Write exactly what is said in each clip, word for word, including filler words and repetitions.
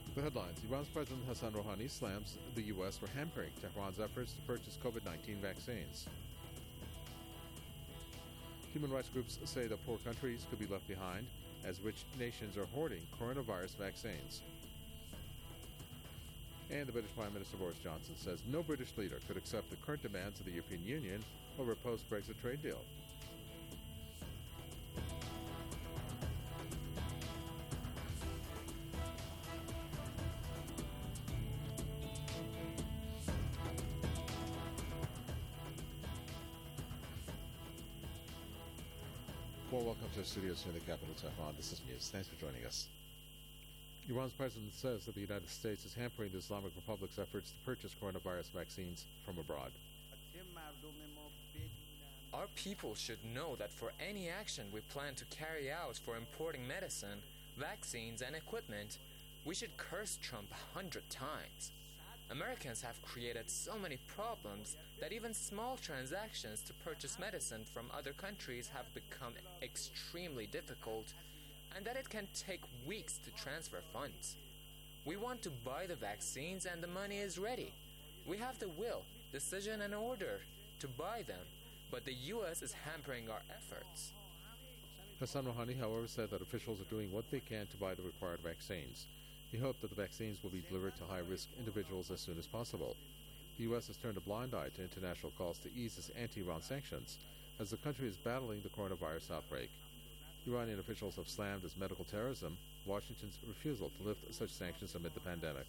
The headlines. Iran's President Hassan Rouhani slams the U S for hampering Tehran's efforts to purchase COVID nineteen vaccines. Human rights groups say that poor countries could be left behind as rich nations are hoarding coronavirus vaccines. And the British Prime Minister Boris Johnson says no British leader could accept the current demands of the European Union over a post-Brexit trade deal. Well, welcome to the studios here in the capital, Tehran. This is News. Thanks for joining us. Iran's president says that the United States is hampering the Islamic Republic's efforts to purchase coronavirus vaccines from abroad. Our people should know that for any action we plan to carry out for importing medicine, vaccines, and equipment, we should curse Trump a hundred times. Americans have created so many problems that even small transactions to purchase medicine from other countries have become extremely difficult, and that it can take weeks to transfer funds. We want to buy the vaccines and the money is ready. We have the will, decision, and order to buy them, but the U S is hampering our efforts. Hassan Rouhani, however, said that officials are doing what they can to buy the required vaccines. He hoped that the vaccines will be delivered to high-risk individuals as soon as possible. The U S has turned a blind eye to international calls to ease its anti-Iran sanctions as the country is battling the coronavirus outbreak. Iranian officials have slammed as medical terrorism Washington's refusal to lift such sanctions amid the pandemic.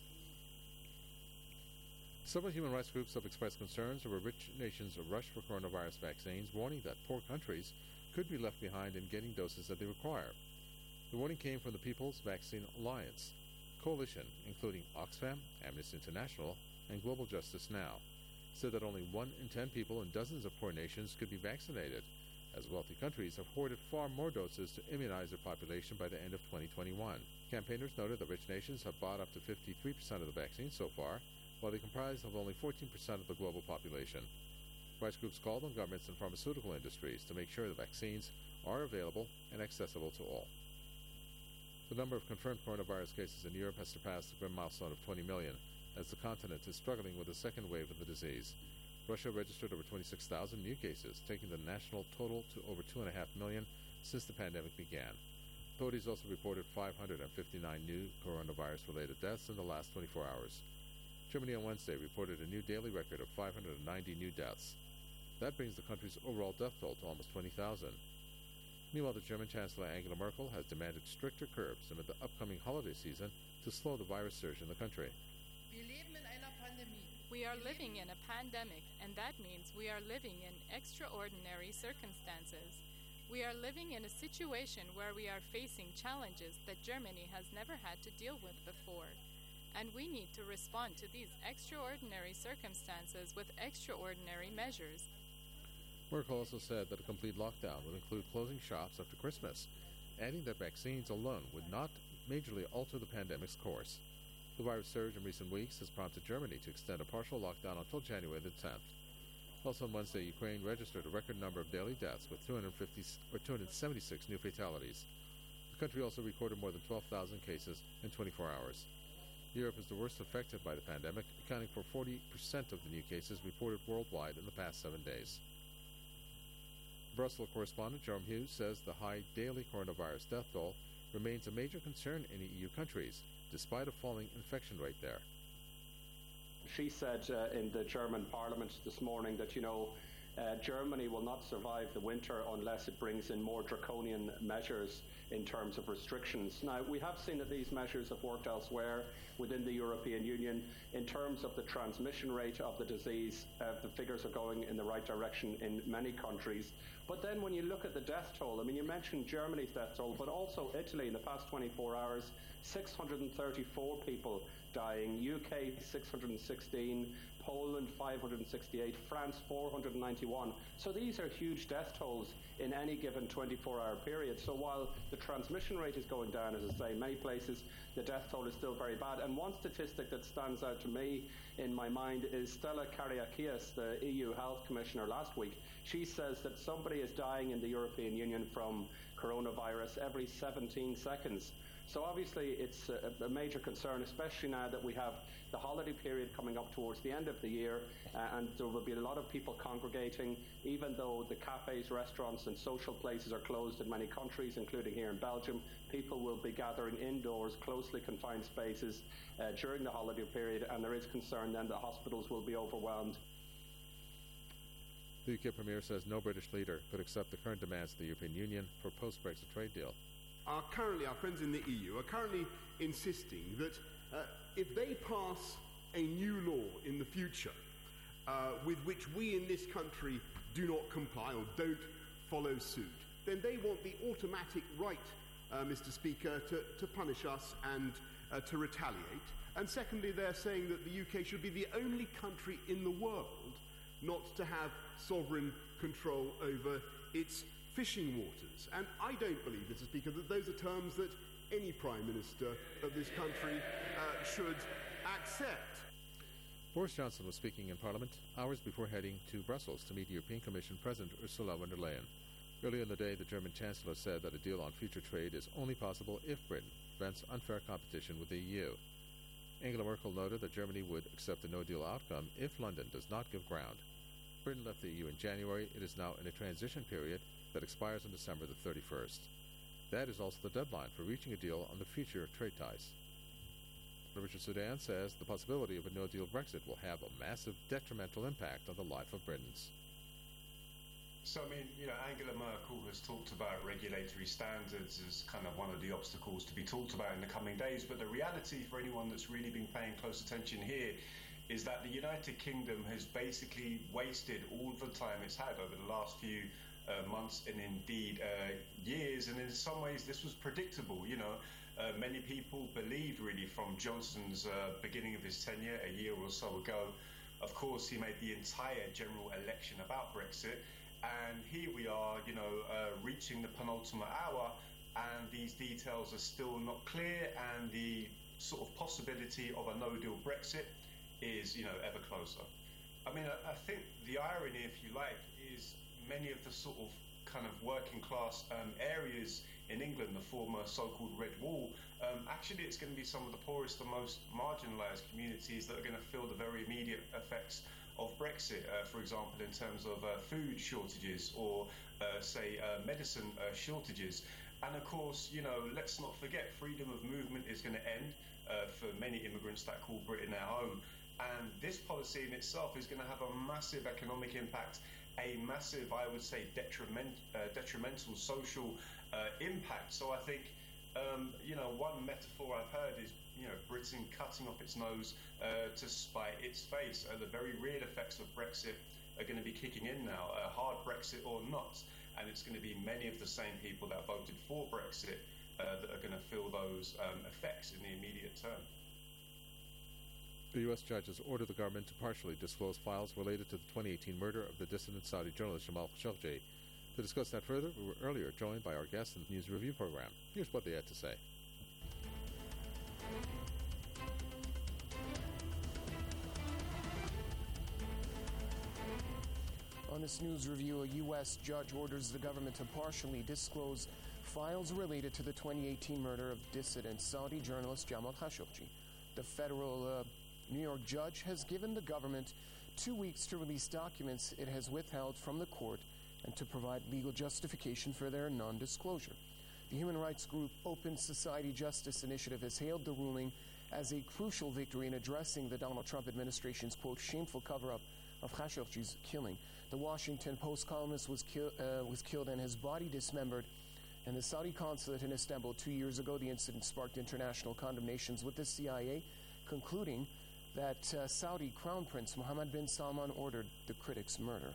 Several human rights groups have expressed concerns over rich nations' rush for coronavirus vaccines, warning that poor countries could be left behind in getting doses that they require. The warning came from the People's Vaccine Alliance coalition, including Oxfam, Amnesty International, and Global Justice Now, said that only one in ten people in dozens of poor nations could be vaccinated, as wealthy countries have hoarded far more doses to immunize their population by the end of twenty twenty-one. Campaigners noted that rich nations have bought up to fifty-three percent of the vaccine so far, while they comprise of only fourteen percent of the global population. Rights groups called on governments and pharmaceutical industries to make sure the vaccines are available and accessible to all. The number of confirmed coronavirus cases in Europe has surpassed the grim milestone of twenty million, as the continent is struggling with a second wave of the disease. Russia registered over twenty-six thousand new cases, taking the national total to over two point five million since the pandemic began. Authorities also reported five hundred fifty-nine new coronavirus-related deaths in the last twenty-four hours. Germany on Wednesday reported a new daily record of five hundred ninety new deaths. That brings the country's overall death toll to almost twenty thousand. Meanwhile, the German Chancellor Angela Merkel has demanded stricter curbs amid the upcoming holiday season to slow the virus surge in the country. We are living in a pandemic, and that means we are living in extraordinary circumstances. We are living in a situation where we are facing challenges that Germany has never had to deal with before. And we need to respond to these extraordinary circumstances with extraordinary measures. Merkel also said that a complete lockdown would include closing shops after Christmas, adding that vaccines alone would not majorly alter the pandemic's course. The virus surge in recent weeks has prompted Germany to extend a partial lockdown until January the tenth. Also on Wednesday, Ukraine registered a record number of daily deaths with two hundred fifty or two hundred seventy-six new fatalities. The country also recorded more than twelve thousand cases in twenty-four hours. Europe is the worst affected by the pandemic, accounting for forty percent of the new cases reported worldwide in the past seven days. Brussels correspondent Jerome Hughes says the high daily coronavirus death toll remains a major concern in E U countries, despite a falling infection rate there. She said uh, in the German parliament this morning that, you know, uh, Germany will not survive the winter unless it brings in more draconian measures in terms of restrictions. Now, we have seen that these measures have worked elsewhere within the European Union. In terms of the transmission rate of the disease, uh, the figures are going in the right direction in many countries. But then when you look at the death toll, I mean, you mentioned Germany's death toll, but also Italy in the past twenty-four hours, six hundred thirty-four people dying, U K six hundred sixteen, Poland five hundred sixty-eight, France four hundred ninety-one. So these are huge death tolls in any given twenty-four hour period. So while the transmission rate is going down, as I say, in many places, the death toll is still very bad. And one statistic that stands out to me in my mind is Stella Kyriakides, the E U Health Commissioner, last week. She says that somebody is dying in the European Union from coronavirus every seventeen seconds. So obviously it's a, a major concern, especially now that we have the holiday period coming up towards the end of the year, uh, and there will be a lot of people congregating, even though the cafes, restaurants and social places are closed in many countries, including here in Belgium. People will be gathering indoors, closely confined spaces uh, during the holiday period, and there is concern then that hospitals will be overwhelmed. The U K Premier says no British leader could accept the current demands of the European Union for a post-Brexit trade deal. Are currently, our friends in the E U are currently insisting that uh, if they pass a new law in the future uh, with which we in this country do not comply or don't follow suit, then they want the automatic right, uh, Mister Speaker, to, to punish us and uh, to retaliate. And secondly, they're saying that the U K should be the only country in the world not to have sovereign control over its fishing waters. And I don't believe, Mister Speaker, that those are terms that any Prime Minister of this country uh, should accept. Boris Johnson was speaking in Parliament hours before heading to Brussels to meet European Commission President Ursula von der Leyen. Earlier in the day, the German Chancellor said that a deal on future trade is only possible if Britain prevents unfair competition with the E U. Angela Merkel noted that Germany would accept a no-deal outcome if London does not give ground. Britain left the E U in January. It is now in a transition period that expires on December the thirty-first. That is also the deadline for reaching a deal on the future trade ties. Richard Sudan says the possibility of a no-deal Brexit will have a massive detrimental impact on the life of Britons. So, I mean, you know, Angela Merkel has talked about regulatory standards as kind of one of the obstacles to be talked about in the coming days. But the reality for anyone that's really been paying close attention here is that the United Kingdom has basically wasted all the time it's had over the last few uh, months and indeed uh, years. And in some ways, this was predictable. You know, uh, many people believed really from Johnson's uh, beginning of his tenure a year or so ago. Of course, he made the entire general election about Brexit. And here we are, you know, uh, reaching the penultimate hour, and these details are still not clear, and the sort of possibility of a no-deal Brexit is, you know, ever closer. I mean, I, I think the irony, if you like, is many of the sort of kind of working class um, areas in England, the former so-called Red Wall, um, actually it's going to be some of the poorest and most marginalised communities that are going to feel the very immediate effects of Brexit, uh, for example, in terms of uh, food shortages or, uh, say, uh, medicine uh, shortages. And of course, you know, let's not forget, freedom of movement is going to end uh, for many immigrants that call Britain their home. And this policy in itself is going to have a massive economic impact, a massive, I would say, detriment, uh, detrimental social uh, impact. So I think, um, you know, one metaphor I've heard is, you know, Britain cutting off its nose uh, to spite its face. Uh, the very real effects of Brexit are going to be kicking in now, uh, hard Brexit or not. And it's going to be many of the same people that voted for Brexit uh, that are going to feel those um, effects in the immediate term. The U S judge has ordered the government to partially disclose files related to the twenty eighteen murder of the dissident Saudi journalist Jamal Khashoggi. To discuss that further, we were earlier joined by our guests in the News Review program. Here's what they had to say. On this news review, a U S judge orders the government to partially disclose files related to the twenty eighteen murder of dissident Saudi journalist Jamal Khashoggi. The federal uh, New York judge has given the government two weeks to release documents it has withheld from the court and to provide legal justification for their non-disclosure. The human rights group Open Society Justice Initiative has hailed the ruling as a crucial victory in addressing the Donald Trump administration's, quote, shameful cover-up of Khashoggi's killing. The Washington Post columnist was, ki- uh, was killed and his body dismembered in the Saudi consulate in Istanbul two years ago. The incident sparked international condemnations, with the C I A concluding that uh, Saudi Crown Prince Mohammed bin Salman ordered the critic's murder.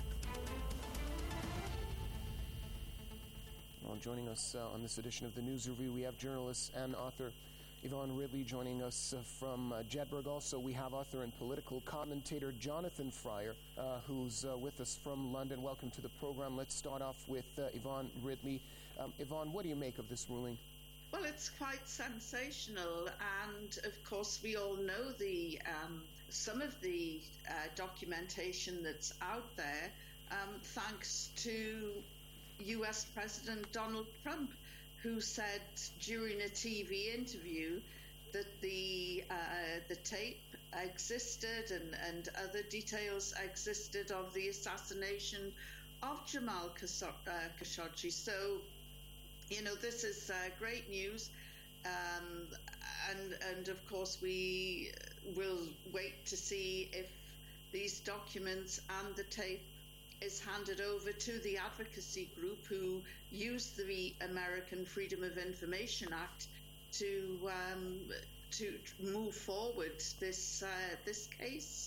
Well, joining us uh, on this edition of the News Review, we have journalist and author Yvonne Ridley joining us uh, from uh, Jedburgh. Also, we have author and political commentator Jonathan Fryer, uh, who's uh, with us from London. Welcome to the program. Let's start off with uh, Yvonne Ridley. Um, Yvonne, what do you make of this ruling? Well, it's quite sensational, and of course we all know the um, some of the uh, documentation that's out there, um, thanks to U S President Donald Trump, who said during a T V interview that the uh, the tape existed and, and other details existed of the assassination of Jamal Khashoggi. So, you know, this is uh, great news. Um, and, and of course, we will wait to see if these documents and the tape is handed over to the advocacy group who used the American Freedom of Information Act to um, to move forward this uh, this case.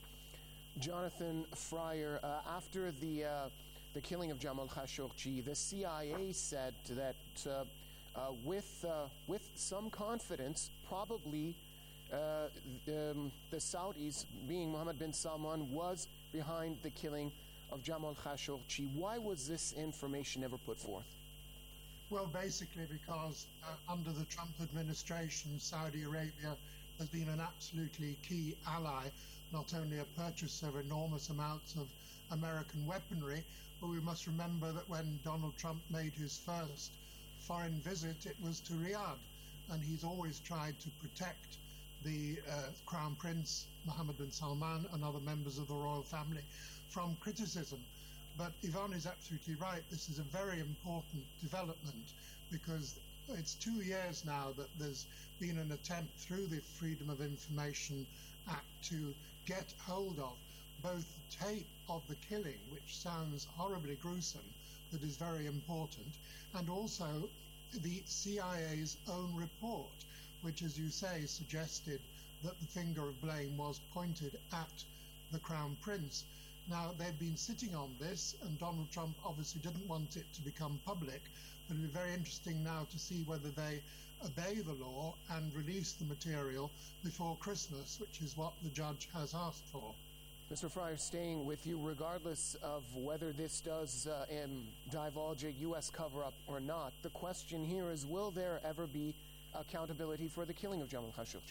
Jonathan Fryer, uh, after the uh, the killing of Jamal Khashoggi, the C I A said that uh, uh, with uh, with some confidence, probably uh, um, the Saudis, being Mohammed bin Salman, was behind the killing of Jamal Khashoggi. Why was this information never put forth? Well, basically because uh, under the Trump administration, Saudi Arabia has been an absolutely key ally, not only a purchaser of enormous amounts of American weaponry, but we must remember that when Donald Trump made his first foreign visit, it was to Riyadh, and he's always tried to protect the uh, Crown Prince, Mohammed bin Salman, and other members of the royal family from criticism. But Yvonne is absolutely right. This is a very important development because it's two years now that there's been an attempt through the Freedom of Information Act to get hold of both the tape of the killing, which sounds horribly gruesome, but is very important, and also the C I A's own report, which, as you say, suggested that the finger of blame was pointed at the Crown Prince. Now, they've been sitting on this, and Donald Trump obviously didn't want it to become public, but it'll be very interesting now to see whether they obey the law and release the material before Christmas, which is what the judge has asked for. Mister Fryer, staying with you, regardless of whether this does uh, um, divulge a U S cover-up or not, the question here is, will there ever be accountability for the killing of Jamal Khashoggi?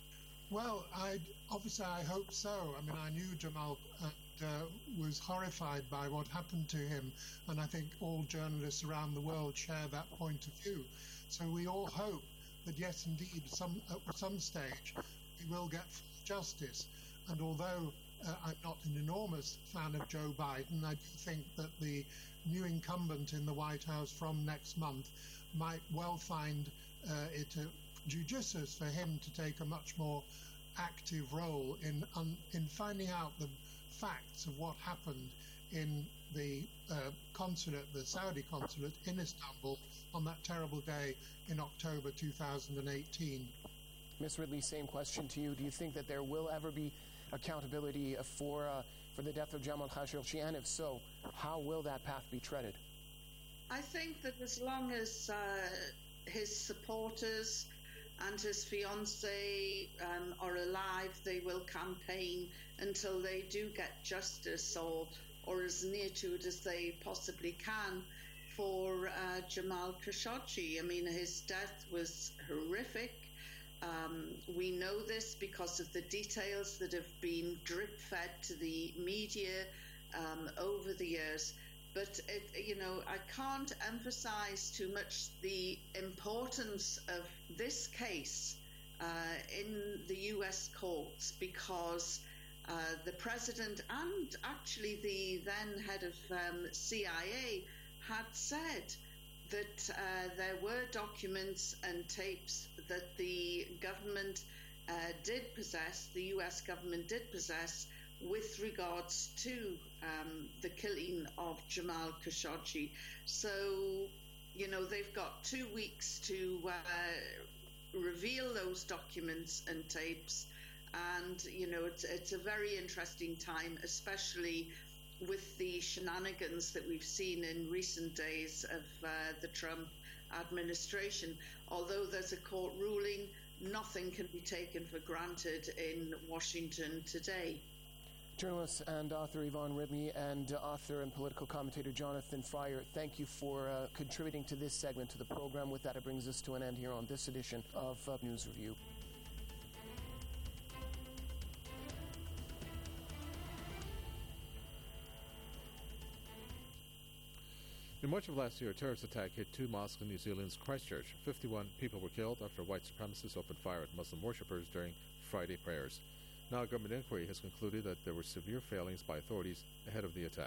Well, I'd, obviously I hope so. I mean, I knew Jamal and uh, was horrified by what happened to him, and I think all journalists around the world share that point of view. So we all hope that, yes, indeed, some, at some stage we will get full justice. And although uh, I'm not an enormous fan of Joe Biden, I do think that the new incumbent in the White House from next month might well find uh, it uh, judicious for him to take a much more active role in um, in finding out the facts of what happened in the uh, consulate, the Saudi consulate in Istanbul on that terrible day in October two thousand eighteen. Miz Ridley, same question to you. Do you think that there will ever be accountability for uh, for the death of Jamal Khashoggi, and if so, how will that path be treaded? I think that as long as uh, his supporters and his fiancée um, are alive, they will campaign until they do get justice, or or as near to it as they possibly can, for uh, Jamal Khashoggi. I mean, his death was horrific. Um, we know this because of the details that have been drip-fed to the media um, over the years. But, it, you know, I can't emphasize too much the importance of this case uh, in the U S courts, because uh, the president and actually the then head of um, C I A had said that uh, there were documents and tapes that the government uh, did possess, the U S government did possess, with regards to um, the killing of Jamal Khashoggi. So, you know, they've got two weeks to uh, reveal those documents and tapes. And, you know, it's, it's a very interesting time, especially with the shenanigans that we've seen in recent days of uh, the Trump administration. Although there's a court ruling, nothing can be taken for granted in Washington today. Journalist and author Yvonne Ridley and author and political commentator Jonathan Fryer, thank you for uh, contributing to this segment to the program. With that, it brings us to an end here on this edition of uh, News Review. In March of last year, a terrorist attack hit two mosques in New Zealand's Christchurch. fifty-one people were killed after white supremacists opened fire at Muslim worshippers during Friday prayers. Now a government inquiry has concluded that there were severe failings by authorities ahead of the attack.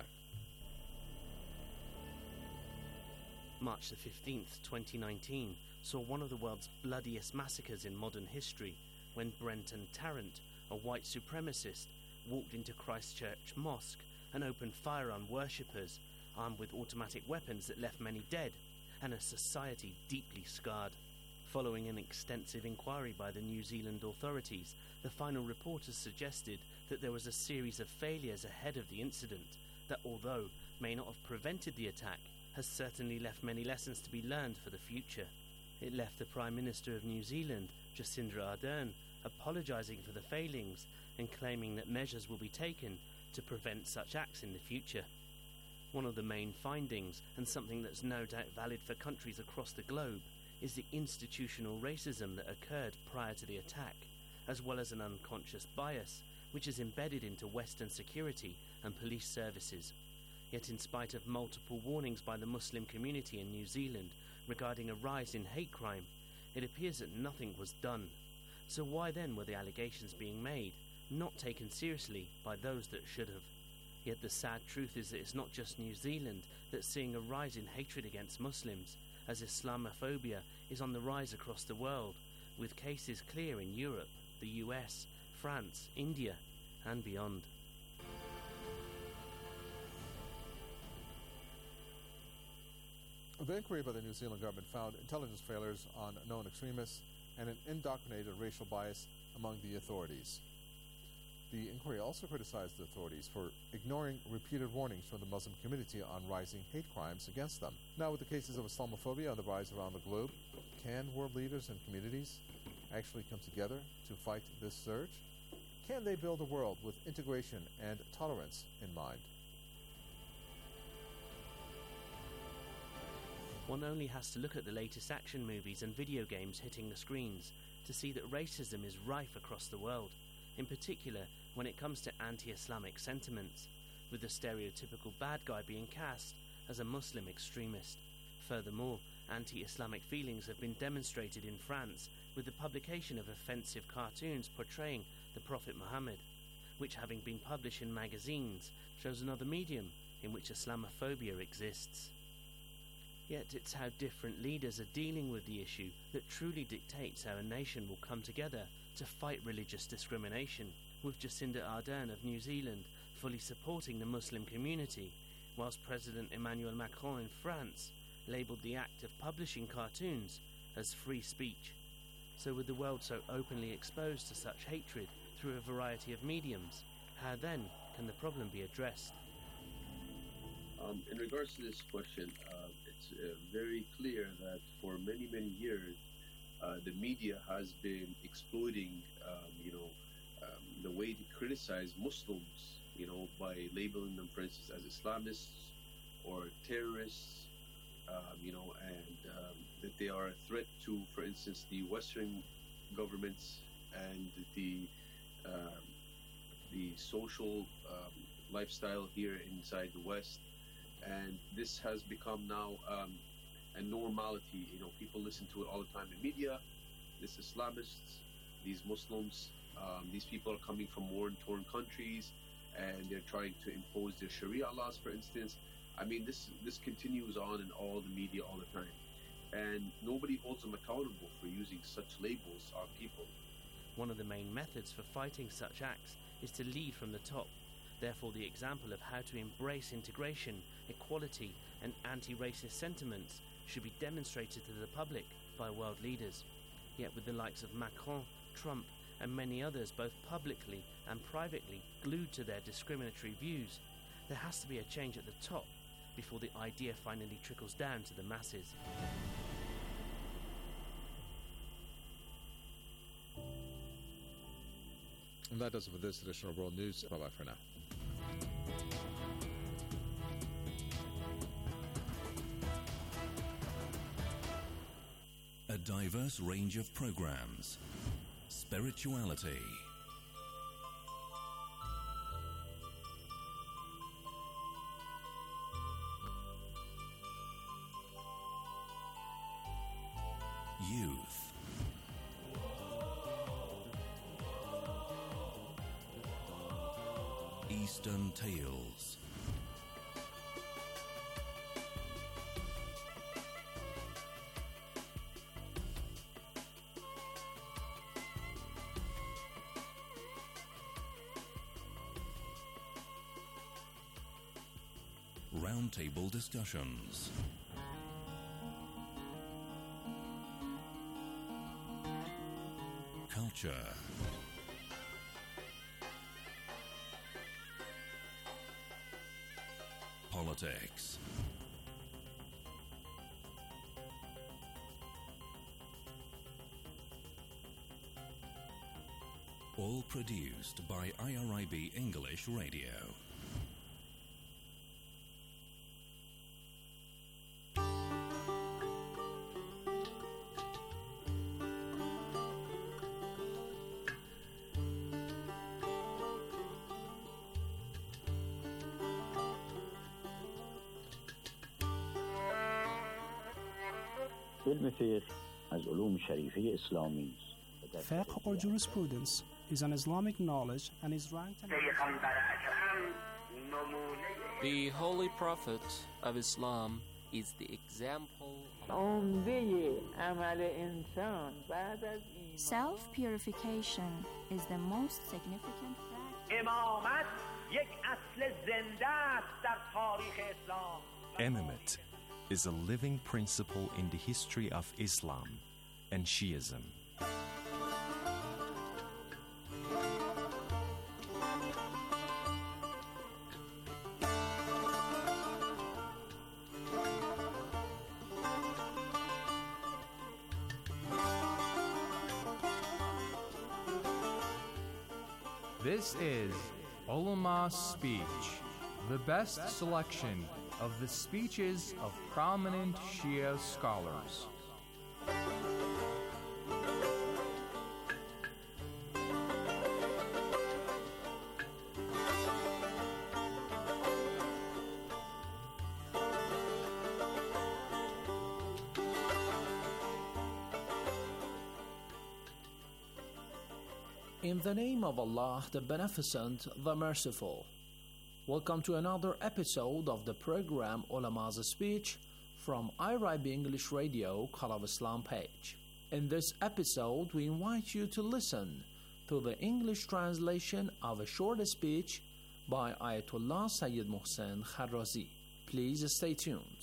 March the fifteenth, twenty nineteen, saw one of the world's bloodiest massacres in modern history when Brenton Tarrant, a white supremacist, walked into Christchurch Mosque and opened fire on worshippers, armed with automatic weapons that left many dead and a society deeply scarred. Following an extensive inquiry by the New Zealand authorities, the final report has suggested that there was a series of failures ahead of the incident that, although may not have prevented the attack, has certainly left many lessons to be learned for the future. It left the Prime Minister of New Zealand, Jacinda Ardern, apologising for the failings and claiming that measures will be taken to prevent such acts in the future. One of the main findings, and something that's no doubt valid for countries across the globe, is the institutional racism that occurred prior to the attack, as well as an unconscious bias which is embedded into Western security and police services. Yet in spite of multiple warnings by the Muslim community in New Zealand regarding a rise in hate crime, it appears that nothing was done. So why then were the allegations being made not taken seriously by those that should have? Yet the sad truth is that it's not just New Zealand that's seeing a rise in hatred against Muslims, as Islamophobia is on the rise across the world, with cases clear in Europe, the U S, France, India, and beyond. The inquiry by the New Zealand government found intelligence failures on known extremists and an indoctrinated racial bias among the authorities. The inquiry also criticized the authorities for ignoring repeated warnings from the Muslim community on rising hate crimes against them. Now, with the cases of Islamophobia on the rise around the globe, can world leaders and communities actually come together to fight this surge? Can they build a world with integration and tolerance in mind? One only has to look at the latest action movies and video games hitting the screens to see that racism is rife across the world, in particular when it comes to anti-Islamic sentiments, with the stereotypical bad guy being cast as a Muslim extremist. Furthermore, anti-Islamic feelings have been demonstrated in France with the publication of offensive cartoons portraying the Prophet Muhammad, which, having been published in magazines, shows another medium in which Islamophobia exists. Yet it's how different leaders are dealing with the issue that truly dictates how a nation will come together to fight religious discrimination, with Jacinda Ardern of New Zealand fully supporting the Muslim community, whilst President Emmanuel Macron in France labelled the act of publishing cartoons as free speech. So with the world so openly exposed to such hatred through a variety of mediums, how then can the problem be addressed? Um, in regards to this question, uh, it's uh, very clear that for many, many years, uh, the media has been exploiting, um, you know, um, the way to criticize Muslims, you know, by labeling them, for instance, as Islamists or terrorists, um, you know, and um, that they are a threat to, for instance, the Western governments and the um, the social um, lifestyle here inside the West. And this has become now um, a normality. You know, people listen to it all the time in media. These Islamists, these Muslims, um, these people are coming from war-torn countries, and they're trying to impose their Sharia laws, for instance. I mean, this this continues on in all the media all the time, and nobody holds them accountable for using such labels on people. One of the main methods for fighting such acts is to lead from the top. Therefore, the example of how to embrace integration, equality, and anti-racist sentiments should be demonstrated to the public by world leaders. Yet with the likes of Macron, Trump, and many others both publicly and privately glued to their discriminatory views, there has to be a change at the top before the idea finally trickles down to the masses. And that does it for this edition of World News. Bye-bye for now. A diverse range of programs. Spirituality. Eastern Tales. Roundtable discussions. Culture. Politics. All produced by I R I B English Radio. علم فقه از علوم شریفه اسلامی است. Fiqh or jurisprudence is an Islamic knowledge and is ranked an The Holy Prophet of Islam is the example. Self-purification is the most significant fact. Imamate is a living principle in the history of Islam and Shiism. This is Ulama Speech, the best selection of the speeches of prominent Shia scholars. In the name of Allah, the Beneficent, the Merciful. Welcome to another episode of the program Ulama's Speech from I R I B English Radio Call of Islam page. In this episode, we invite you to listen to the English translation of a short speech by Ayatollah Sayyid Mohsen Kharrazi. Please stay tuned.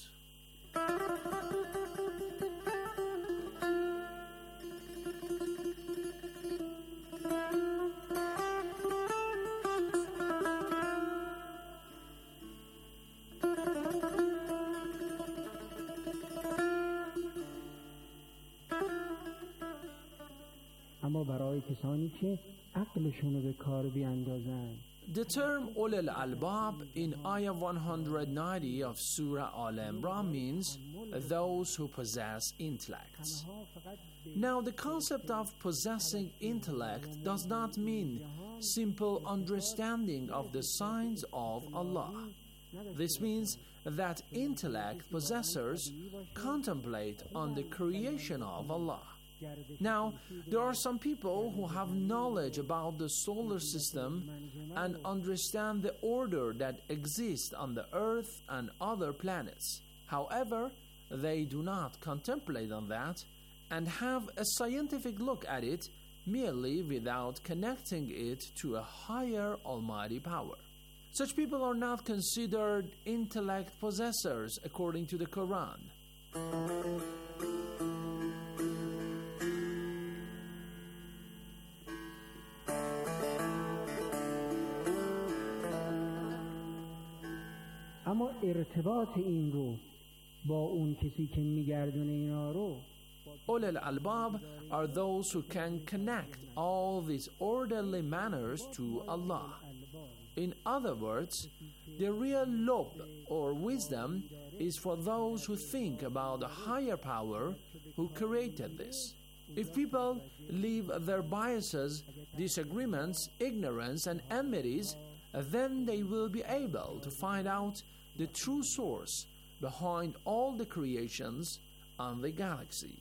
اما برای کسانی که عقلشون رو به کار بیاندازن. The term Ul al-Albab in Ayah one hundred ninety of Surah Al-Imran means those who possess intellect. Now, the concept of possessing intellect does not mean simple understanding of the signs of Allah. This means that intellect possessors contemplate on the creation of Allah. Now, there are some people who have knowledge about the solar system and understand the order that exists on the Earth and other planets. However, they do not contemplate on that and have a scientific look at it merely without connecting it to a higher almighty power. Such people are not considered intellect possessors according to the Quran. اما ارتباط این رو با اون کسی که میگردونه اینا رو Ul al-Albab are those who can connect all these orderly manners to Allah. In other words, the real lub or wisdom is for those who think about the higher power who created this. If people leave their biases, disagreements, ignorance, and enmities, then they will be able to find out the true source behind all the creations on the galaxy.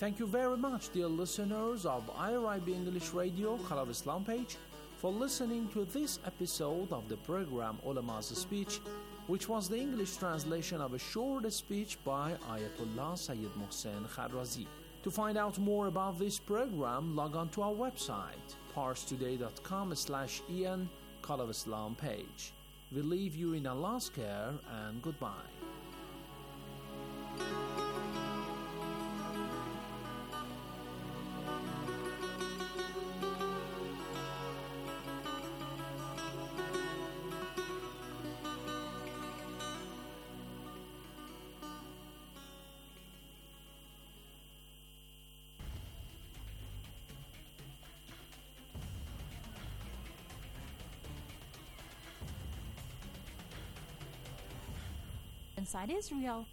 Thank you very much, dear listeners of I R I B English Radio, Khalaf Islam page, for listening to this episode of the program Ulama's Speech, which was the English translation of a short speech by Ayatollah Sayyid Mohsen Kharrazi. To find out more about this program, log on to our website, parstoday.com slash en Khalaf Islam page. We leave you in Allah's care and goodbye. Inside Israel.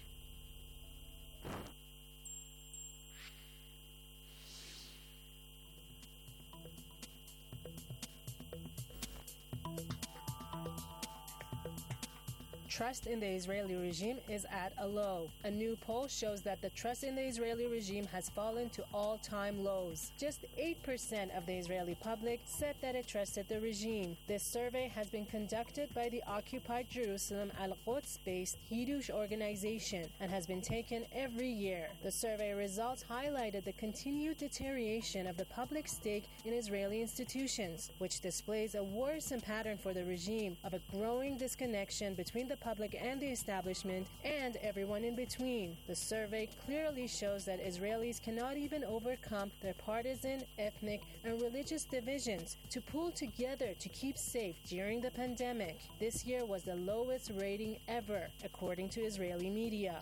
Trust in the Israeli regime is at a low. A new poll shows that the trust in the Israeli regime has fallen to all-time lows. Just eight percent of the Israeli public said that it trusted the regime. This survey has been conducted by the Occupied Jerusalem Al-Quds-based Hidush organization and has been taken every year. The survey results highlighted the continued deterioration of the public stake in Israeli institutions, which displays a worrisome pattern for the regime of a growing disconnection between the public and the establishment and everyone in between. The survey clearly shows that Israelis cannot even overcome their partisan, ethnic, and religious divisions to pull together to keep safe during the pandemic. This year was the lowest rating ever, according to Israeli media.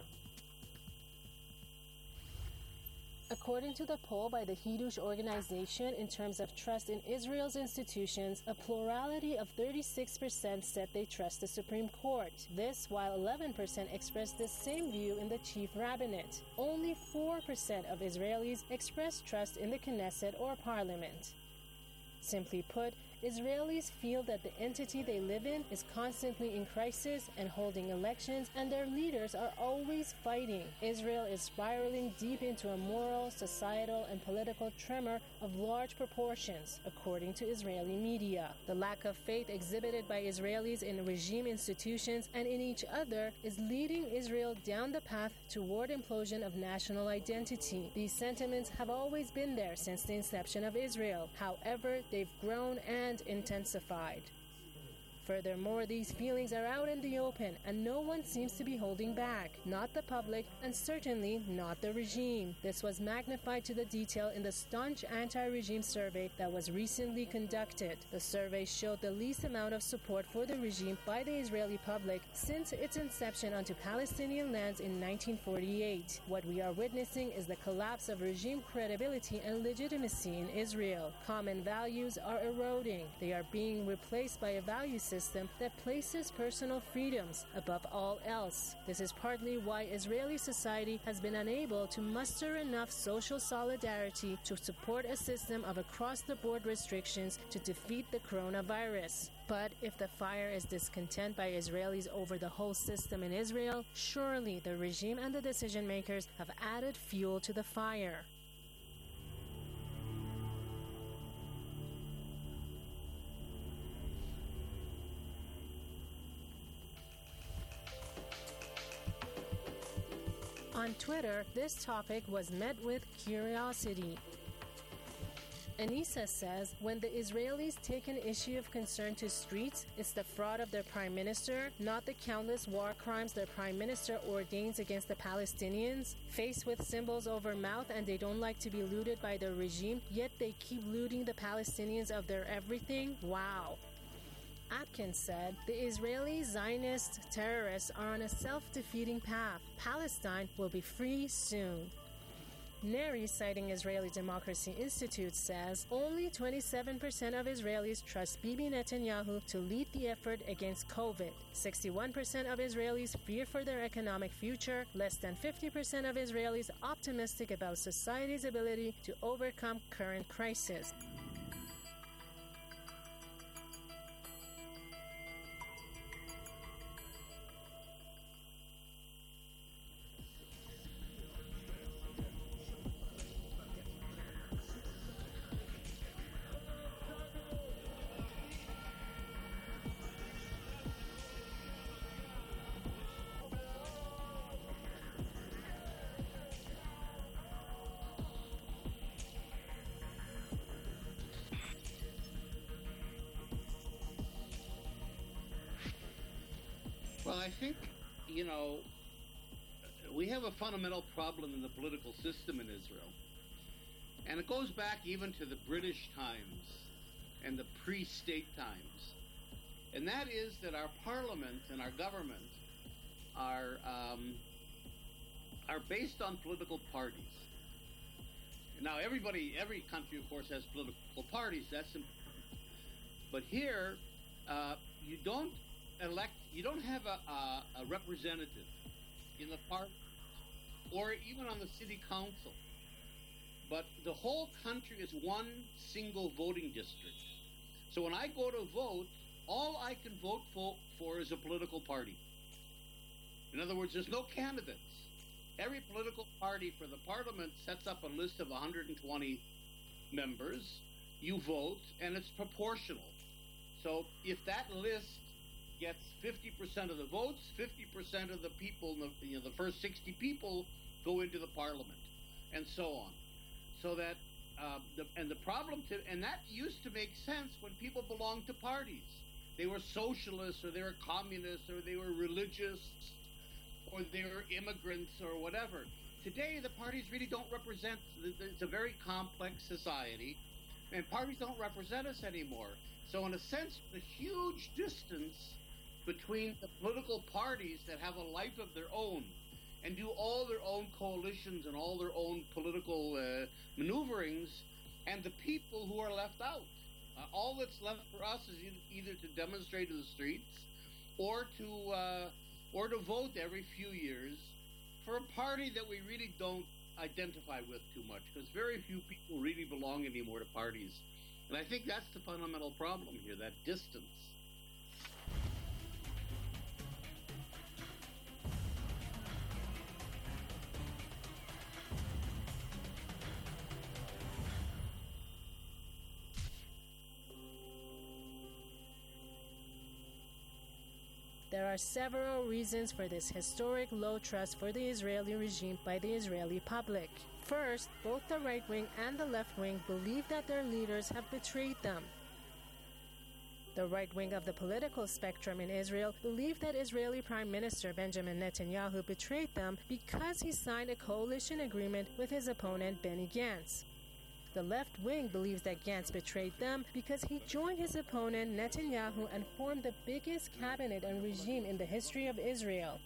According to the poll by the Hidush organization, in terms of trust in Israel's institutions, a plurality of thirty-six percent said they trust the Supreme Court. This, while eleven percent expressed the same view in the chief rabbinate. Only four percent of Israelis expressed trust in the Knesset or parliament. Simply put, Israelis feel that the entity they live in is constantly in crisis and holding elections, and their leaders are always fighting. Israel is spiraling deep into a moral, societal, and political tremor of large proportions, according to Israeli media. The lack of faith exhibited by Israelis in regime institutions and in each other is leading Israel down the path toward implosion of national identity. These sentiments have always been there since the inception of Israel. However, they've grown and and intensified. Furthermore, these feelings are out in the open and no one seems to be holding back, not the public and certainly not the regime. This was magnified to the detail in the staunch anti-regime survey that was recently conducted. The survey showed the least amount of support for the regime by the Israeli public since its inception onto Palestinian lands in nineteen forty-eight. What we are witnessing is the collapse of regime credibility and legitimacy in Israel. Common values are eroding. They are being replaced by a value system System that places personal freedoms above all else. This is partly why Israeli society has been unable to muster enough social solidarity to support a system of across-the-board restrictions to defeat the coronavirus. But if the fire is discontent by Israelis over the whole system in Israel, surely the regime and the decision makers have added fuel to the fire. On Twitter, this topic was met with curiosity. Anissa says, when the Israelis take an issue of concern to streets, it's the fraud of their prime minister, not the countless war crimes their prime minister ordains against the Palestinians. Faced with symbols over mouth and they don't like to be looted by the regime, yet they keep looting the Palestinians of their everything? Wow. Atkins said, the Israeli Zionist terrorists are on a self-defeating path. Palestine will be free soon. Neri, citing Israeli Democracy Institute, says only twenty-seven percent of Israelis trust Bibi Netanyahu to lead the effort against COVID. sixty-one percent of Israelis fear for their economic future. Less than fifty percent of Israelis optimistic about society's ability to overcome current crisis. Well, I think, you know, we have a fundamental problem in the political system in Israel. And it goes back even to the British times and the pre-state times. And that is that our parliament and our government are um, are based on political parties. Now, everybody, every country, of course, has political parties. That's important. But here, uh, you don't elect, you don't have a, a, a representative in the parliament or even on the city council. But the whole country is one single voting district. So when I go to vote, all I can vote for, for is a political party. In other words, there's no candidates. Every political party for the parliament sets up a list of one hundred twenty members. You vote, and it's proportional. So if that list gets fifty percent of the votes, fifty percent of the people, in the, you know, the first sixty people go into the parliament, and so on. So that, uh, the, and the problem, to, and that used to make sense when people belonged to parties. They were socialists, or they were communists, or they were religious, or they were immigrants, or whatever. Today, the parties really don't represent, it's a very complex society, and parties don't represent us anymore. So in a sense, the huge distance between the political parties that have a life of their own and do all their own coalitions and all their own political uh, maneuverings, and the people who are left out. Uh, all that's left for us is either to demonstrate in the streets or to uh, or to vote every few years for a party that we really don't identify with too much, because very few people really belong anymore to parties. And I think that's the fundamental problem here, that distance. There are several reasons for this historic low trust for the Israeli regime by the Israeli public. First, both the right wing and the left wing believe that their leaders have betrayed them. The right wing of the political spectrum in Israel believe that Israeli Prime Minister Benjamin Netanyahu betrayed them because he signed a coalition agreement with his opponent Benny Gantz. The left wing believes that Gantz betrayed them because he joined his opponent Netanyahu and formed the biggest cabinet and regime in the history of Israel.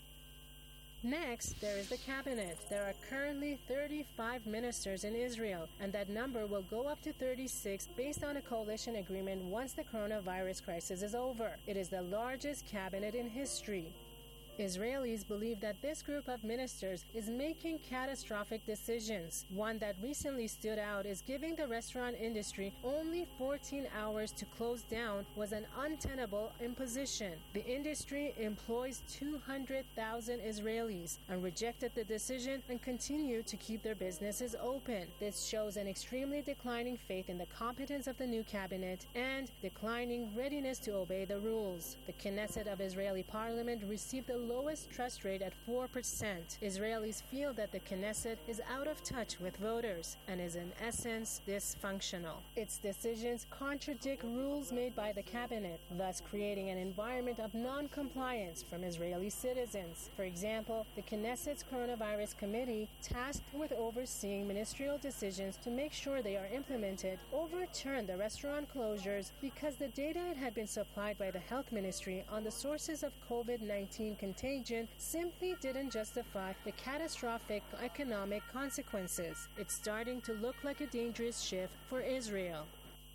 Next, there is the cabinet. There are currently thirty-five ministers in Israel, and that number will go up to thirty-six based on a coalition agreement once the coronavirus crisis is over. It is the largest cabinet in history. Israelis believe that this group of ministers is making catastrophic decisions. One that recently stood out is giving the restaurant industry only fourteen hours to close down was an untenable imposition. The industry employs two hundred thousand Israelis and rejected the decision and continued to keep their businesses open. This shows an extremely declining faith in the competence of the new cabinet and declining readiness to obey the rules. The Knesset of Israeli parliament received the lowest trust rate at four percent. Israelis feel that the Knesset is out of touch with voters and is in essence dysfunctional. Its decisions contradict rules made by the cabinet, thus creating an environment of non-compliance from Israeli citizens. For example, the Knesset's Coronavirus Committee, tasked with overseeing ministerial decisions to make sure they are implemented, overturned the restaurant closures because the data it had been supplied by the Health Ministry on the sources of COVID nineteen contagion simply didn't justify the catastrophic economic consequences. It's starting to look like a dangerous shift for Israel.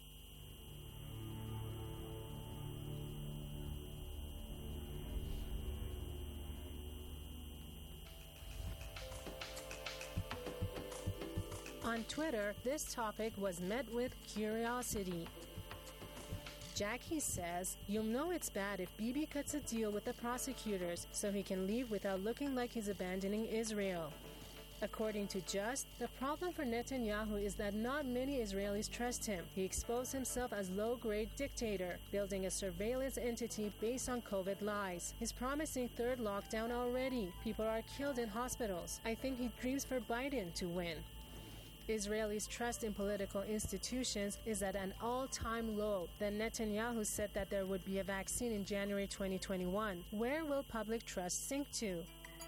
On Twitter, this topic was met with curiosity. Jackie says, "You'll know it's bad if Bibi cuts a deal with the prosecutors so he can leave without looking like he's abandoning Israel." According to Just, the problem for Netanyahu is that not many Israelis trust him. He exposed himself as low-grade dictator, building a surveillance entity based on COVID lies. He's promising third lockdown already. People are killed in hospitals. I think he dreams for Biden to win. Israelis' trust in political institutions is at an all-time low. Then Netanyahu said that there would be a vaccine in January twenty twenty-one. Where will public trust sink to?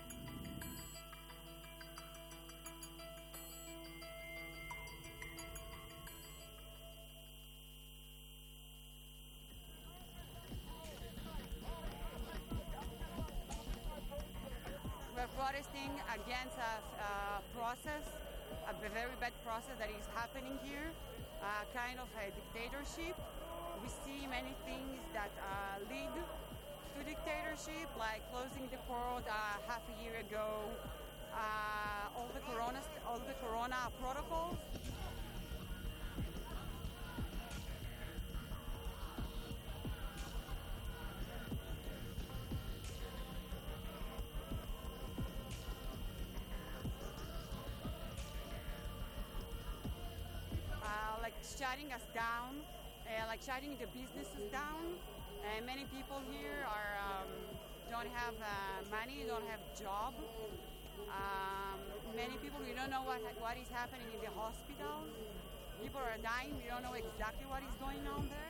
We're protesting against a uh, process, a very bad process that is happening here, uh, kind of a dictatorship. We see many things that uh, lead to dictatorship, like closing the court uh, half a year ago, uh, all the corona, all the corona protocols. Shutting us down, uh, like shutting the businesses down. Uh, many people here are um, don't have uh, money, don't have job. Um, many people, we don't know what what is happening in the hospitals. People are dying. We don't know exactly what is going on there.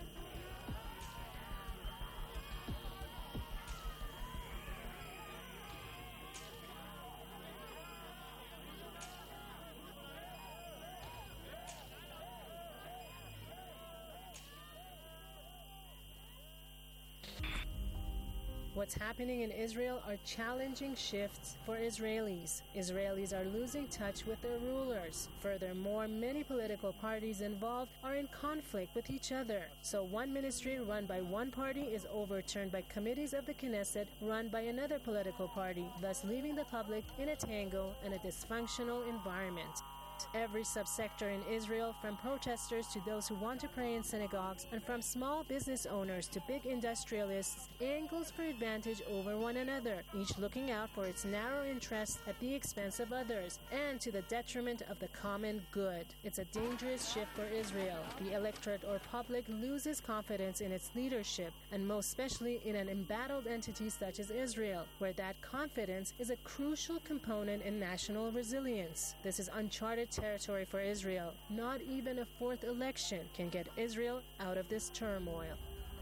What's happening in Israel are challenging shifts for Israelis. Israelis are losing touch with their rulers. Furthermore, many political parties involved are in conflict with each other. So one ministry run by one party is overturned by committees of the Knesset run by another political party, thus leaving the public in a tangle and a dysfunctional environment. Every subsector in Israel, from protesters to those who want to pray in synagogues, and from small business owners to big industrialists, angles for advantage over one another, each looking out for its narrow interests at the expense of others, and to the detriment of the common good. It's a dangerous shift for Israel. The electorate or public loses confidence in its leadership, and most especially in an embattled entity such as Israel, where that confidence is a crucial component in national resilience. This is uncharted territory for Israel. Not even a fourth election can get Israel out of this turmoil.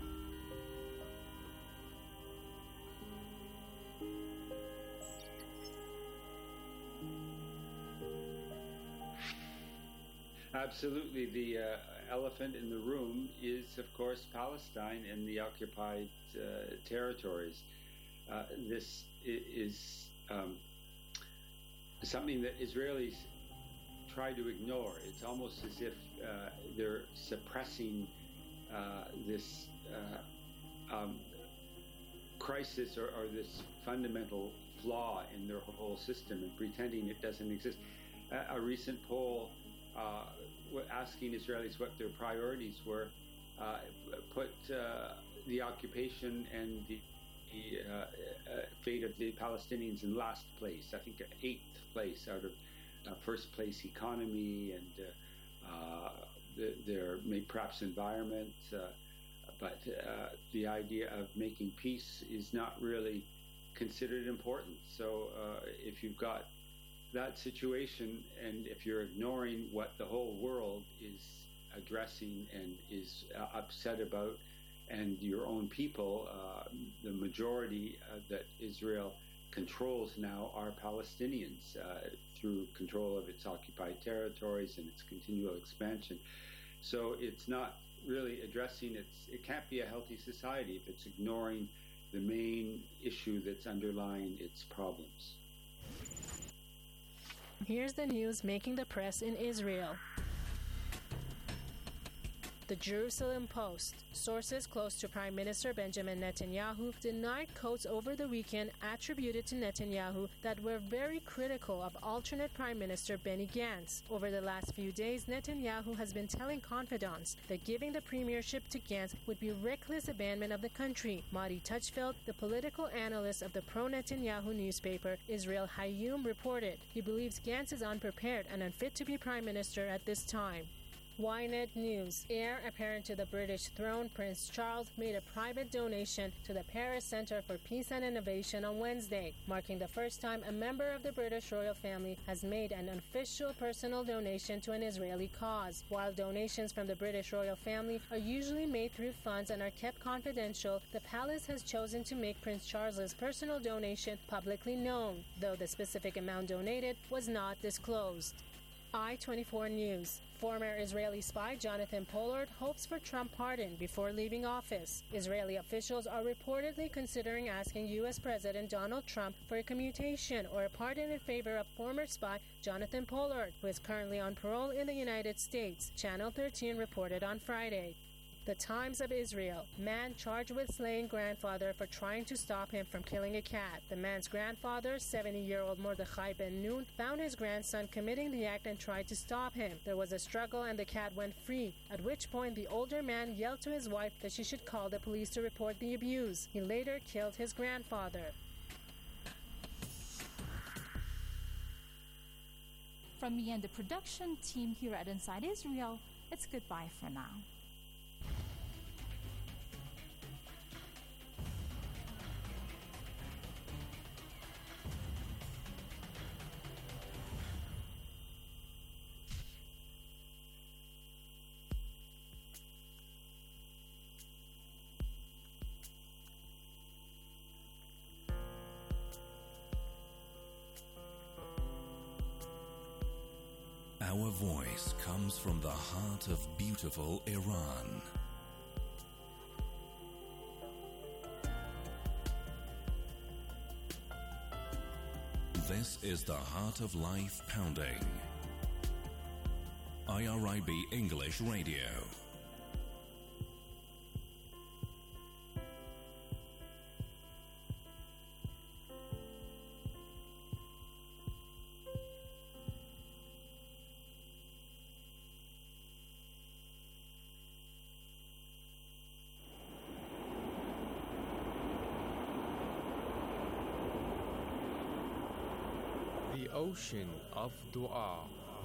Absolutely. The uh, elephant in the room is, of course, Palestine and the occupied uh, territories. Uh, this is um, something that Israelis try to ignore. It's almost as if uh, they're suppressing uh, this uh, um, crisis or, or this fundamental flaw in their whole system and pretending it doesn't exist. A, a recent poll uh, asking Israelis what their priorities were uh, put uh, the occupation and the, the uh, uh, fate of the Palestinians in last place. I think eighth place out of Uh, first place economy and uh, uh, the, their maybe perhaps environment, uh, but uh, the idea of making peace is not really considered important. So uh, if you've got that situation and if you're ignoring what the whole world is addressing and is uh, upset about, and your own people, uh, the majority uh, that Israel controls now are Palestinians uh, through control of its occupied territories and its continual expansion. So it's not really addressing its, it can't be a healthy society if it's ignoring the main issue that's underlying its problems. Here's the news making the press in Israel. The Jerusalem Post. Sources close to Prime Minister Benjamin Netanyahu denied quotes over the weekend attributed to Netanyahu that were very critical of alternate Prime Minister Benny Gantz. Over the last few days, Netanyahu has been telling confidants that giving the premiership to Gantz would be reckless abandonment of the country. Madi Touchfeld, the political analyst of the pro-Netanyahu newspaper Israel Hayom, reported he believes Gantz is unprepared and unfit to be Prime Minister at this time. Ynet News. Heir apparent to the British throne, Prince Charles made a private donation to the Paris Center for Peace and Innovation on Wednesday, marking the first time a member of the British royal family has made an official personal donation to an Israeli cause. While donations from the British royal family are usually made through funds and are kept confidential, the palace has chosen to make Prince Charles's personal donation publicly known, though the specific amount donated was not disclosed. I twenty-four News. Former Israeli spy Jonathan Pollard hopes for Trump pardon before leaving office. Israeli officials are reportedly considering asking U S President Donald Trump for a commutation or a pardon in favor of former spy Jonathan Pollard, who is currently on parole in the United States, Channel thirteen reported on Friday. The Times of Israel. Man charged with slaying grandfather for trying to stop him from killing a cat. The man's grandfather, seventy-year-old Mordechai Ben Nun, found his grandson committing the act and tried to stop him. There was a struggle and the cat went free, at which point the older man yelled to his wife that she should call the police to report the abuse. He later killed his grandfather. From me and the production team here at Inside Israel, it's goodbye for now. Our voice comes from the heart of beautiful Iran. This is the Heart of Life Pounding. I R I B English Radio. The ocean of dua.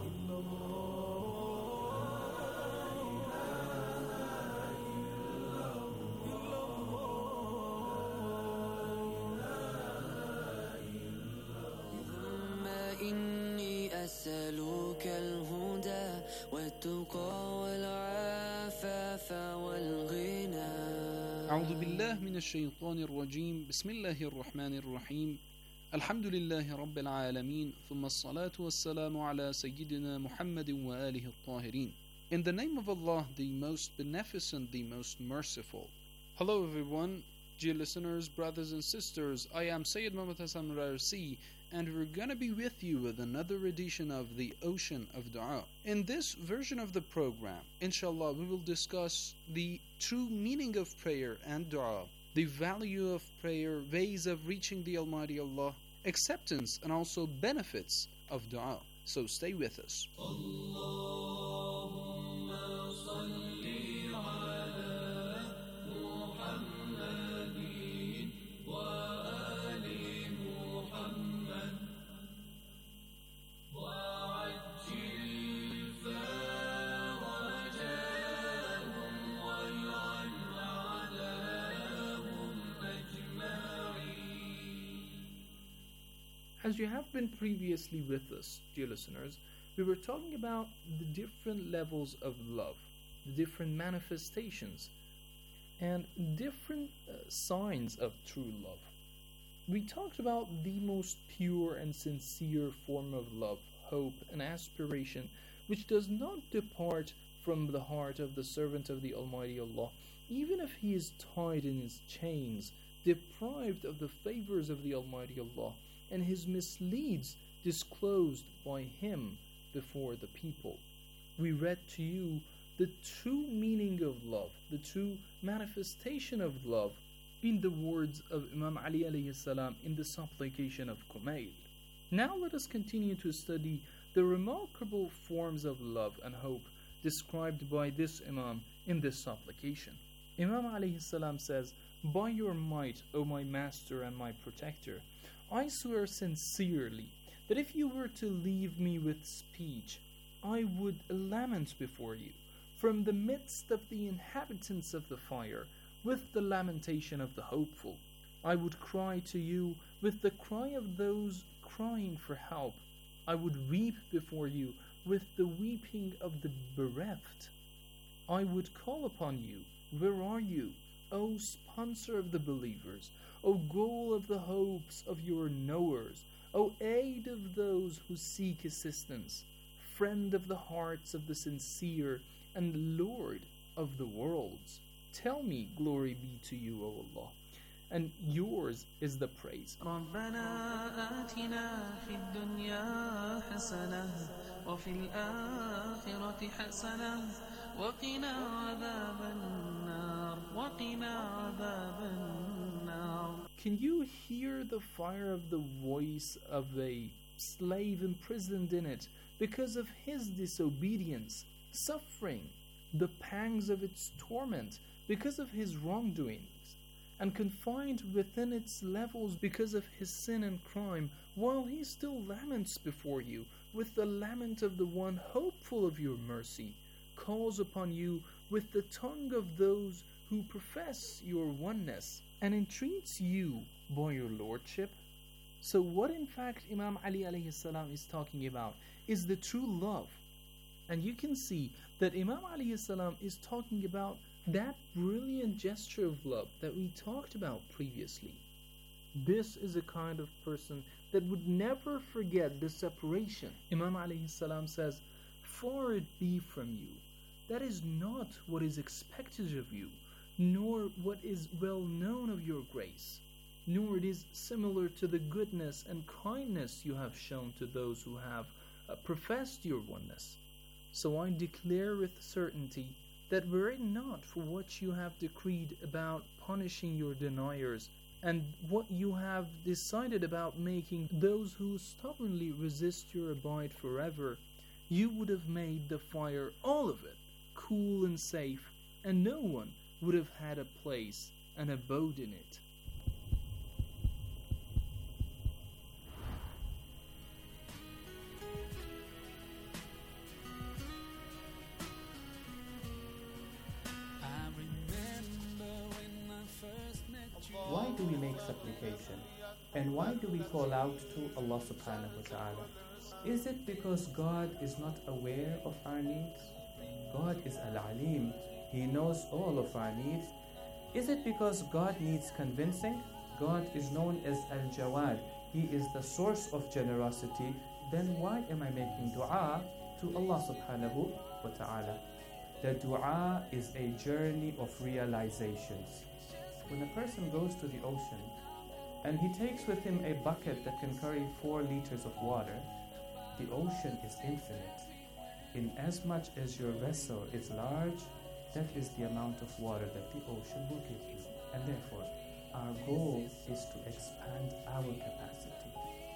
إني أسألك الهدى والتقى والعفاف والغنى. أعوذ بالله من الشيطان الرجيم. بسم الله الرحمن الرحيم. الحمد لله رب العالمين ثم الصلاة والسلام على سيدنا محمد وآله الطاهرين. In the name of Allah, the most beneficent, the most merciful. Hello everyone, dear listeners, brothers and sisters. I am Sayyid Muhammad Hassan Rarsi, and we're gonna be with you with another edition of the Ocean of Dua. In this version of the program, inshallah, we will discuss the true meaning of prayer and dua, the value of prayer, ways of reaching the Almighty Allah, acceptance and also benefits of dua. So stay with us. As you have been previously with us, dear listeners, we were talking about the different levels of love, the different manifestations, and different uh, signs of true love. We talked about the most pure and sincere form of love, hope, and aspiration, which does not depart from the heart of the servant of the Almighty Allah, even if he is tied in his chains, deprived of the favors of the Almighty Allah, and his misleads disclosed by him before the people. We read to you the true meaning of love, the true manifestation of love, in the words of Imam Ali alayhi salam in the supplication of Kumail. Now let us continue to study the remarkable forms of love and hope described by this Imam in this supplication. Imam alayhi salam says, "By your might, O my master and my protector, I swear sincerely that if you were to leave me with speech, I would lament before you, from the midst of the inhabitants of the fire, with the lamentation of the hopeful. I would cry to you with the cry of those crying for help. I would weep before you with the weeping of the bereft. I would call upon you. Where are you, O sponsor of the believers, O goal of the hopes of your knowers, O aid of those who seek assistance, friend of the hearts of the sincere, and Lord of the worlds? Tell me, glory be to you, O Allah, and yours is the praise. Can you hear the fire of the voice of a slave imprisoned in it because of his disobedience, suffering the pangs of its torment because of his wrongdoings, and confined within its levels because of his sin and crime, while he still laments before you with the lament of the one hopeful of your mercy, calls upon you with the tongue of those who profess your oneness, and entreats you by your lordship? So what in fact Imam Ali alayhi salam is talking about is the true love. And you can see that Imam alayhi salam is talking about that brilliant gesture of love that we talked about previously. This is a kind of person that would never forget the separation. Imam alayhi salam says, "Far it be from you. That is not what is expected of you, nor what is well known of your grace, nor it is similar to the goodness and kindness you have shown to those who have uh, professed your oneness. So I declare with certainty that were it not for what you have decreed about punishing your deniers, and what you have decided about making those who stubbornly resist your abide forever, you would have made the fire, all of it, cool and safe, and no one would have had a place and abode in it." Why do we make supplication? And why do we call out to Allah subhanahu wa ta'ala? Is it because God is not aware of our needs? God is Al-Alim. He knows all of our needs. Is it because God needs convincing? God is known as Al-Jawad. He is the source of generosity. Then why am I making dua to Allah subhanahu wa ta'ala? The dua is a journey of realizations. When a person goes to the ocean and he takes with him a bucket that can carry four liters of water, the ocean is infinite. In as much as your vessel is large, that is the amount of water that the ocean will give you. And therefore, our goal is to expand our capacity.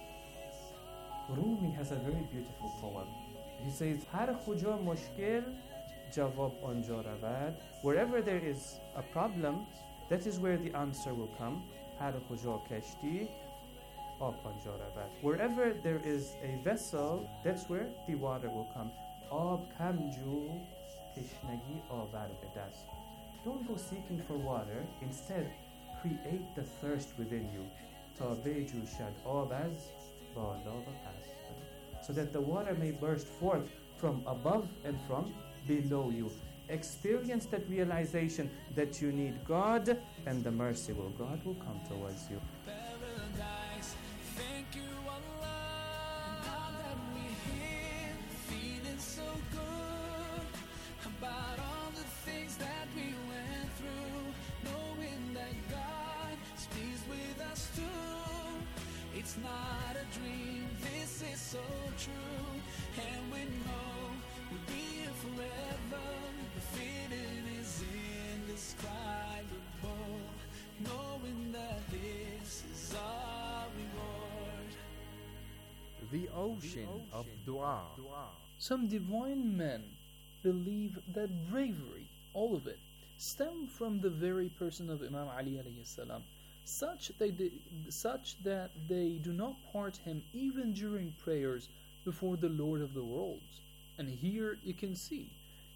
Rumi has a very beautiful poem. He says, "Har khuja mushkil, jawab anja ravad." Wherever there is a problem, that is where the answer will come. Har khuja kashti, ab anja ravad. Wherever there is a vessel, that's where the water will come. Ab kamju tishnagi avar bedast. Don't go seeking for water. Instead, create the thirst within you. Ta beju shad ab az bala va past. So that the water may burst forth from above and from below you. Experience that realization that you need God, and the mercy of God will come towards you. Paradise, thank you Allah, now that we're here, feeling so good about all the things that we went through, knowing that God is pleased with us too. It's not a dream, this is so true, and we know we'll be here forever. The feeling is indescribable, knowing that this is our reward. The ocean of dua. Some divine men believe that bravery, all of it, stem from the very person of Imam Ali alayhi salam, such, they, such that they do not part him even during prayers before the Lord of the worlds. And here you can see,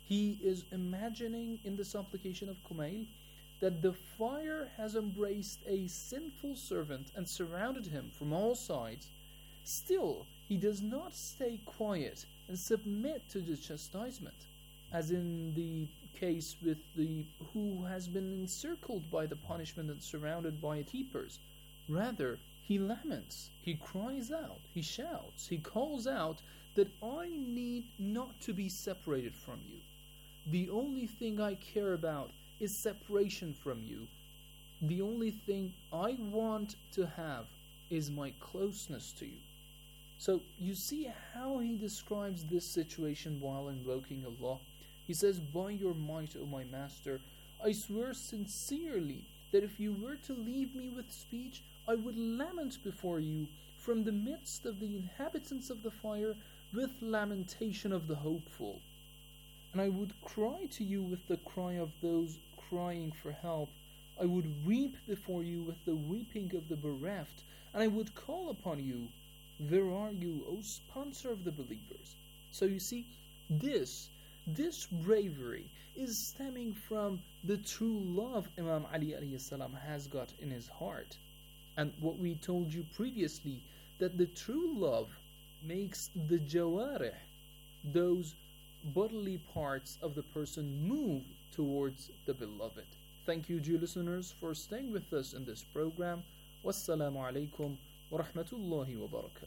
He is imagining in the supplication of Kumail that the fire has embraced a sinful servant and surrounded him from all sides. Still, he does not stay quiet and submit to the chastisement, as in the case with the who has been encircled by the punishment and surrounded by keepers. Rather, he laments, he cries out, he shouts, he calls out that I need not to be separated from you. The only thing I care about is separation from you. The only thing I want to have is my closeness to you. So you see how he describes this situation while invoking Allah. He says, by your might, O my master, I swear sincerely that if you were to leave me with speech, I would lament before you from the midst of the inhabitants of the fire with lamentation of the hopeful. And I would cry to you with the cry of those crying for help. I would weep before you with the weeping of the bereft, and I would call upon you, where are you, O sponsor of the believers? So you see, this, this bravery is stemming from the true love Imam Ali alayhi salam has got in his heart. And what we told you previously, that the true love makes the jawarih, those bodily parts of the person, move towards the beloved. Thank you, dear listeners, for staying with us in this program. Wassalamu alaikum wa rahmatullahi wa barakatuh.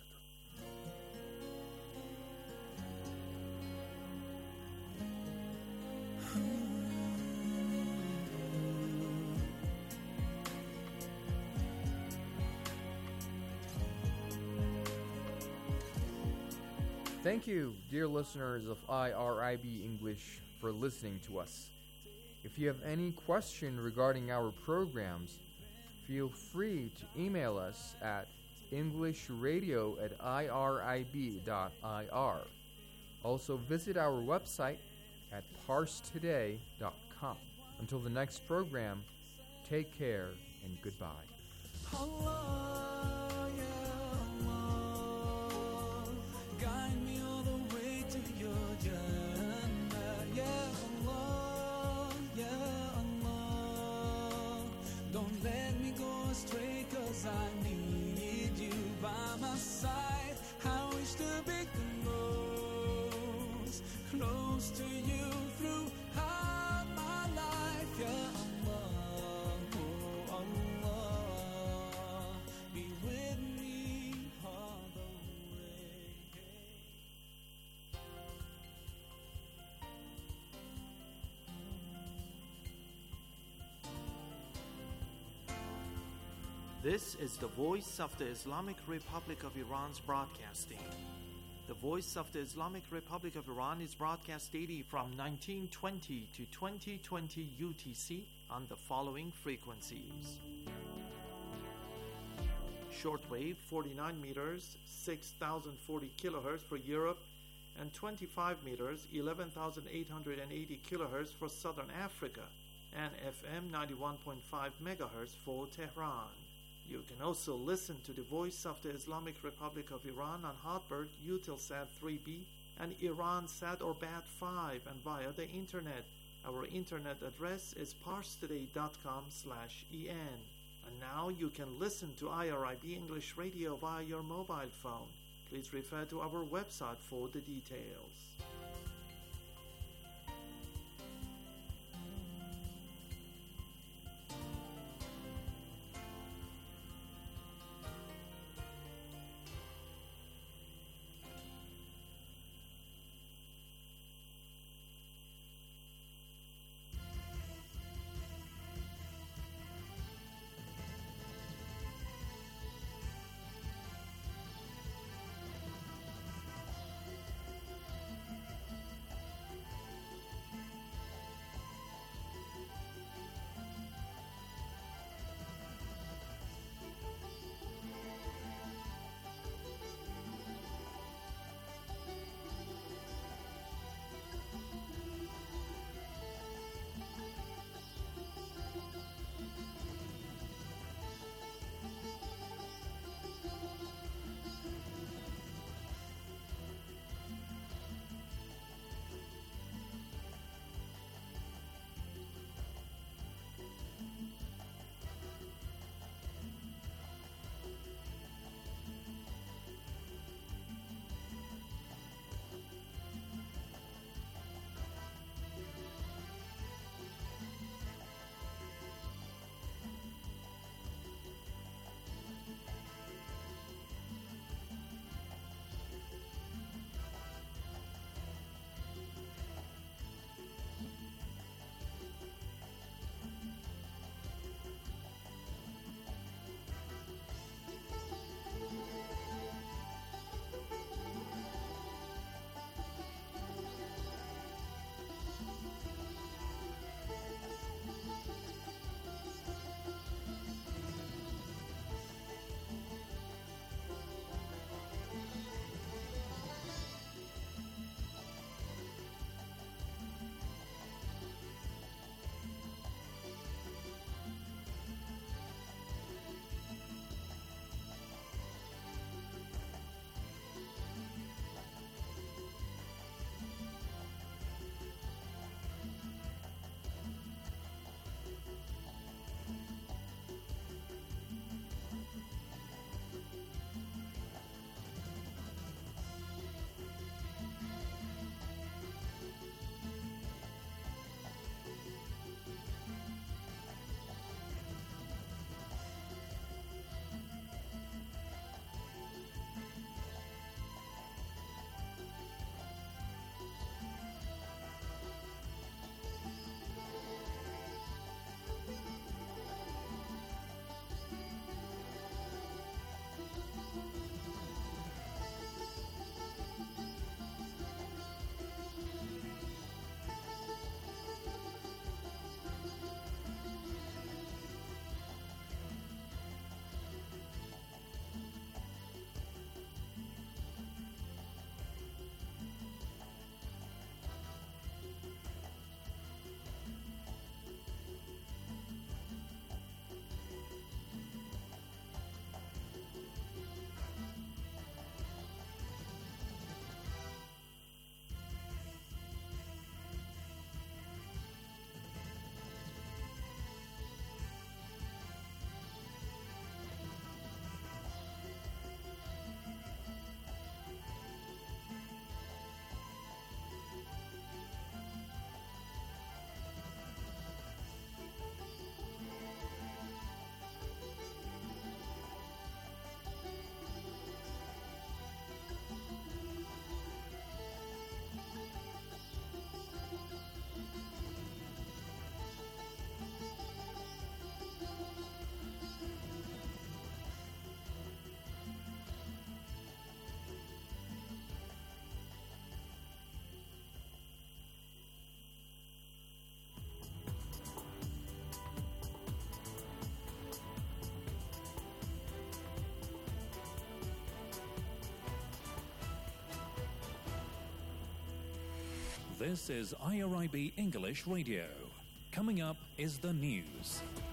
Thank you, dear listeners of I R I B English, for listening to us. If you have any question regarding our programs, feel free to email us at englishradio at irib dot I R. Also visit our website at parstoday dot com. Until the next program, take care and goodbye. Allah, ya Allah, guide me all the way to your Jannah. Ya Allah, ya Allah, don't let me go astray, 'cause I need you by my side. I wish to be close, close to you throughout my life. Ya Allah, oh Allah, be with me all the way. This is the Voice of the Islamic Republic of Iran's broadcasting. The Voice of the Islamic Republic of Iran is broadcast daily from nineteen twenty to twenty twenty U T C on the following frequencies. Shortwave forty-nine meters, six thousand forty kilohertz for Europe, and twenty-five meters, eleven thousand eight hundred eighty kilohertz for Southern Africa, and F M ninety-one point five megahertz for Tehran. You can also listen to the Voice of the Islamic Republic of Iran on Hotbird, Eutelsat three B, and Iransat or B A T five, and via the internet. Our internet address is parstoday dot com slash en. And now you can listen to I R I B English Radio via your mobile phone. Please refer to our website for the details. This is I R I B English Radio. Coming up is the news.